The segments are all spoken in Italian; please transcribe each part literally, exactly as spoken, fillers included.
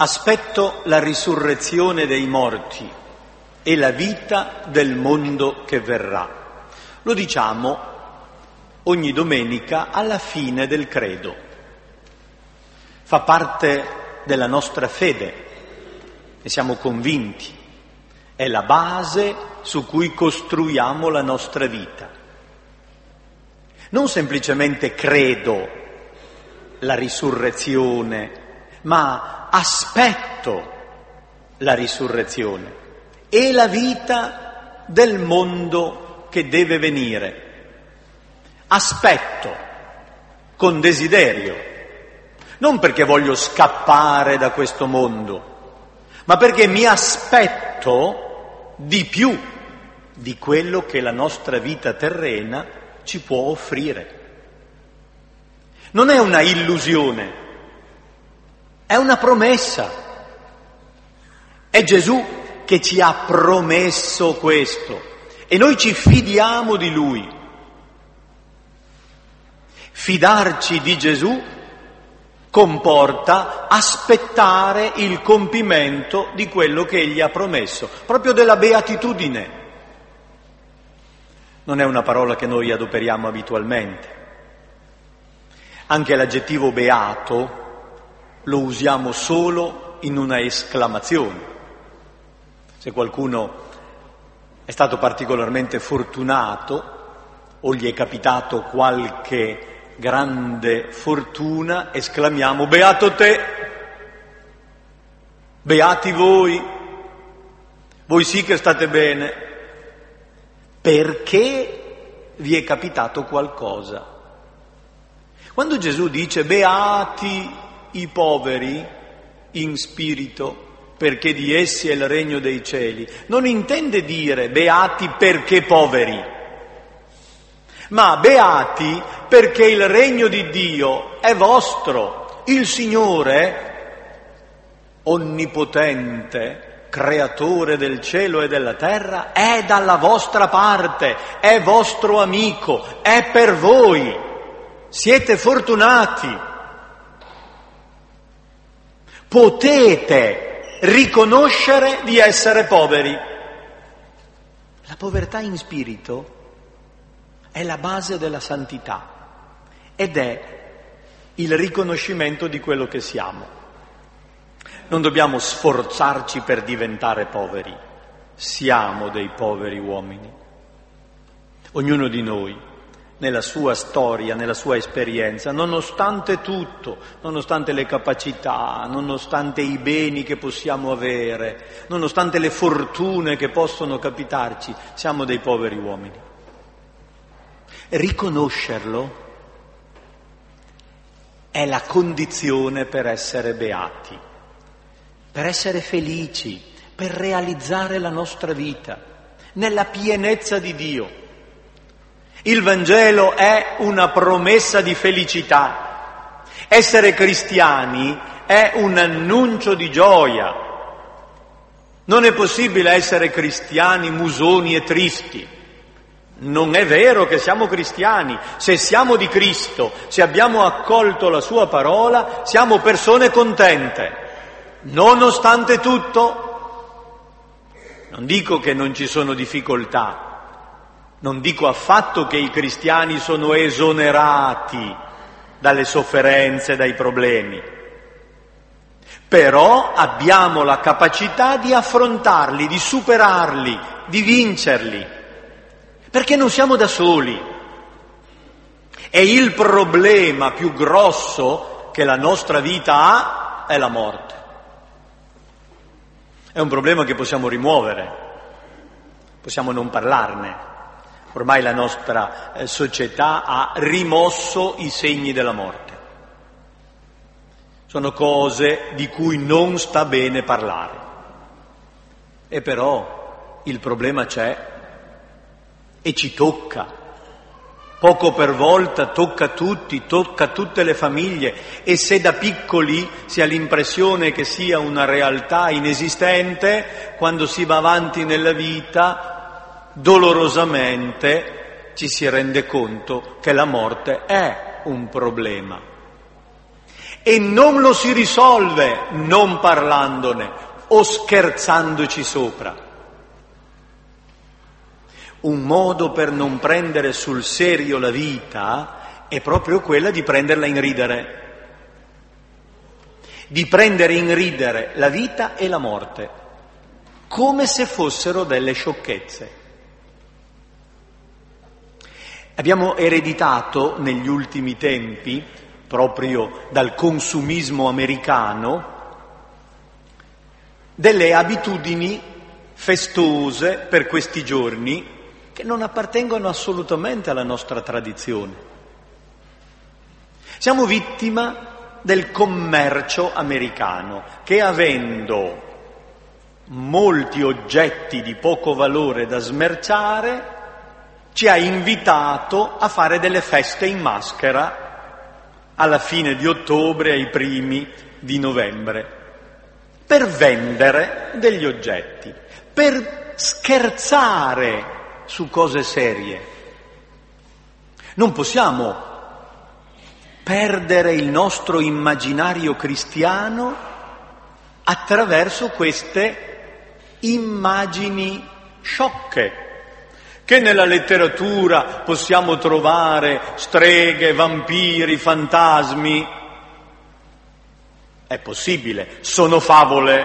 Aspetto la risurrezione dei morti e la vita del mondo che verrà. Lo diciamo ogni domenica alla fine del credo. Fa parte della nostra fede, ne siamo convinti, è la base su cui costruiamo la nostra vita. Non semplicemente credo la risurrezione, ma aspetto la risurrezione e la vita del mondo che deve venire. Aspetto con desiderio, non perché voglio scappare da questo mondo, ma perché mi aspetto di più di quello che la nostra vita terrena ci può offrire. Non è una illusione, è una promessa. È Gesù che ci ha promesso questo e noi ci fidiamo di Lui. Fidarci di Gesù comporta aspettare il compimento di quello che Egli ha promesso, proprio della beatitudine. Non è una parola che noi adoperiamo abitualmente. Anche l'aggettivo beato lo usiamo solo in una esclamazione. Se qualcuno è stato particolarmente fortunato o gli è capitato qualche grande fortuna, esclamiamo: beato te, beati voi, voi sì che state bene, perché vi è capitato qualcosa. Quando Gesù dice beati i poveri in spirito, perché di essi è il regno dei cieli, non intende dire beati perché poveri, ma beati perché il regno di Dio è vostro. Il Signore, onnipotente, creatore del cielo e della terra, è dalla vostra parte, è vostro amico, è per voi. Siete fortunati. Potete riconoscere di essere poveri. La povertà in spirito è la base della santità ed è il riconoscimento di quello che siamo. Non dobbiamo sforzarci per diventare poveri, siamo dei poveri uomini. Ognuno di noi, nella sua storia, nella sua esperienza, nonostante tutto, nonostante le capacità, nonostante i beni che possiamo avere, nonostante le fortune che possono capitarci, siamo dei poveri uomini. Riconoscerlo è la condizione per essere beati, per essere felici, per realizzare la nostra vita nella pienezza di Dio. Il Vangelo è una promessa di felicità. Essere cristiani è un annuncio di gioia. Non è possibile essere cristiani musoni e tristi. Non è vero che siamo cristiani. Se siamo di Cristo, se abbiamo accolto la sua parola, siamo persone contente. Nonostante tutto, non dico che non ci sono difficoltà, non dico affatto che i cristiani sono esonerati dalle sofferenze, dai problemi, però abbiamo la capacità di affrontarli, di superarli, di vincerli, perché non siamo da soli. E il problema più grosso che la nostra vita ha è la morte. È un problema che possiamo rimuovere, possiamo non parlarne. Ormai la nostra eh, società ha rimosso i segni della morte. Sono cose di cui non sta bene parlare. E però il problema c'è e ci tocca. Poco per volta tocca a tutti, tocca a tutte le famiglie, e se da piccoli si ha l'impressione che sia una realtà inesistente, quando si va avanti nella vita, dolorosamente ci si rende conto che la morte è un problema. E non lo si risolve non parlandone o scherzandoci sopra. Un modo per non prendere sul serio la vita è proprio quella di prenderla in ridere. Di prendere in ridere la vita e la morte, come se fossero delle sciocchezze. Abbiamo ereditato negli ultimi tempi, proprio dal consumismo americano, delle abitudini festose per questi giorni che non appartengono assolutamente alla nostra tradizione. Siamo vittima del commercio americano che, avendo molti oggetti di poco valore da smerciare, ci ha invitato a fare delle feste in maschera alla fine di ottobre, ai primi di novembre, per vendere degli oggetti, per scherzare su cose serie. Non possiamo perdere il nostro immaginario cristiano attraverso queste immagini sciocche, che nella letteratura possiamo trovare streghe, vampiri, fantasmi. È possibile, sono favole,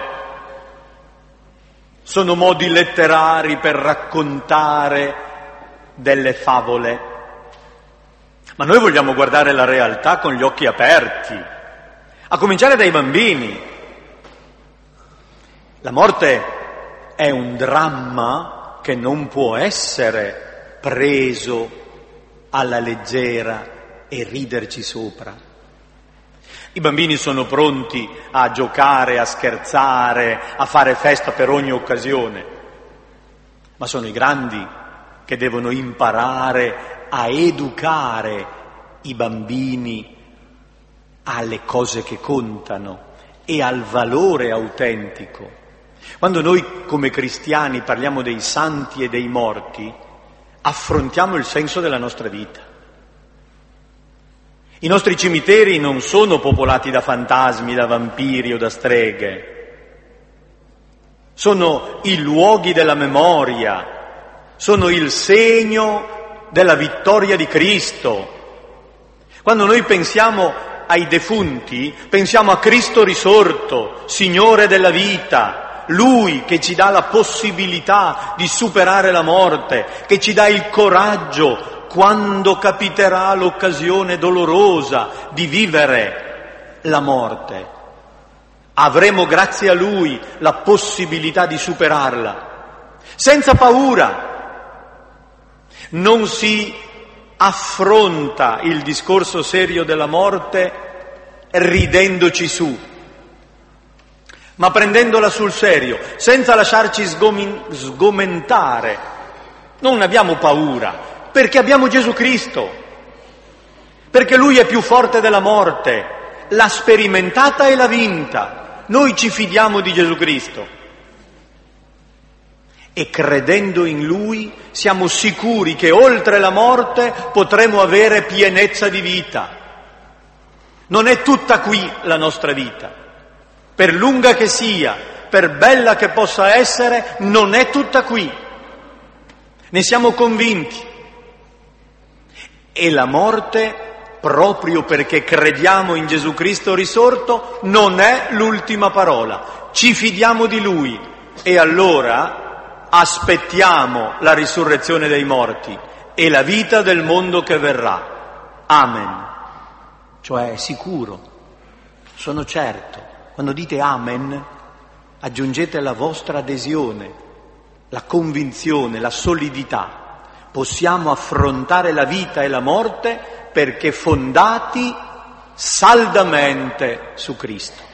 sono modi letterari per raccontare delle favole. Ma noi vogliamo guardare la realtà con gli occhi aperti, a cominciare dai bambini. La morte è un dramma che non può essere preso alla leggera e riderci sopra. I bambini sono pronti a giocare, a scherzare, a fare festa per ogni occasione, ma sono i grandi che devono imparare a educare i bambini alle cose che contano e al valore autentico. Quando noi come cristiani parliamo dei santi e dei morti, affrontiamo il senso della nostra vita. I nostri cimiteri non sono popolati da fantasmi, da vampiri o da streghe. Sono i luoghi della memoria, sono il segno della vittoria di Cristo. Quando noi pensiamo ai defunti, pensiamo a Cristo risorto, Signore della vita, Lui che ci dà la possibilità di superare la morte, che ci dà il coraggio quando capiterà l'occasione dolorosa di vivere la morte. Avremo grazie a Lui la possibilità di superarla, senza paura. Non si affronta il discorso serio della morte ridendoci su, ma prendendola sul serio, senza lasciarci sgomin- sgomentare. Non abbiamo paura, perché abbiamo Gesù Cristo, perché Lui è più forte della morte, l'ha sperimentata e l'ha vinta. Noi ci fidiamo di Gesù Cristo. E credendo in Lui siamo sicuri che oltre la morte potremo avere pienezza di vita. Non è tutta qui la nostra vita. Per lunga che sia, per bella che possa essere, non è tutta qui. Ne siamo convinti. E la morte, proprio perché crediamo in Gesù Cristo risorto, non è l'ultima parola. Ci fidiamo di Lui e allora aspettiamo la risurrezione dei morti e la vita del mondo che verrà. Amen. Cioè sicuro, sono certo. Quando dite amen, aggiungete la vostra adesione, la convinzione, la solidità. Possiamo affrontare la vita e la morte perché fondati saldamente su Cristo.